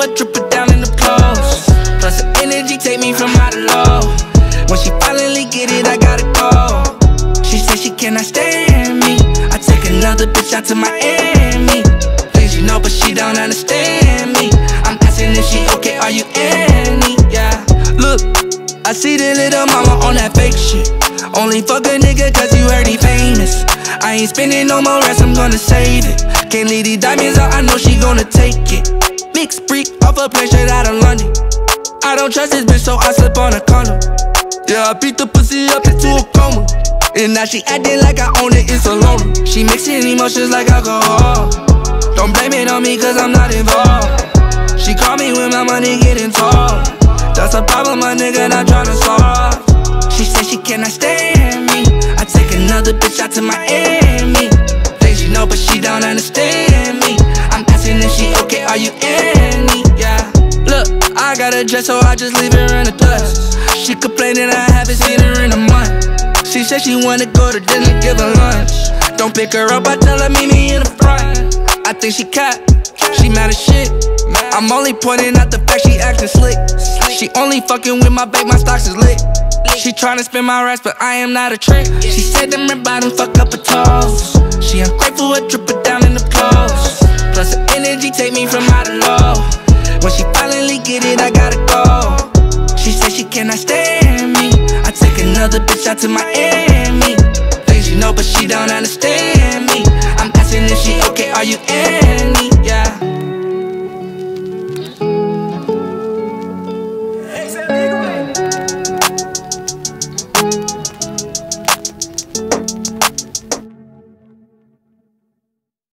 a tripper down in the clothes. Plus her energy take me from high to low. When she finally get it, I gotta go. She said she cannot stand me. I take another bitch out to Miami. Things you know, but she don't understand me. I'm asking if she okay, are you Annie? Yeah. Look, I see the little mama on that fake shit. Only fuck a nigga cause you heard he famous. I ain't spending no more rest, I'm gonna save it. Can't leave these diamonds out, I know she gonna take it. Mixed freak off a plane straight out of London. I don't trust this bitch, so I slip on a condom. Yeah, I beat the pussy up into a coma. And now she acting like I own it, it's a loner. She mixing emotions like alcohol. Don't blame it on me cause I'm not involved. She call me when my money getting tall. That's a problem my nigga not tryna solve. She said she cannot stand me. I take another bitch out to Miami. Things you know but she don't understand me. I'm asking if she okay, are you Annie? Yeah. Look, I got a dress so I just leave her in the dust. She complaining I haven't seen her in a month. She said she wanna go to dinner, give her lunch. Don't pick her up, I tell her meet me in the front. I think she cat, she mad as shit. I'm only pointing out the fact she acting slick. She only fucking with my babe, my stocks is lit. She tryna spin my racks, but I am not a trick. She said them red bottoms fuck up her toes. She ungrateful, a dripper down in the clothes. Plus her energy take me from high to low. When she finally get it, I gotta go. She said she cannot stand me. I take another bitch out to Miami. Things you know, but she don't understand me. I'm asking if she okay, are you in?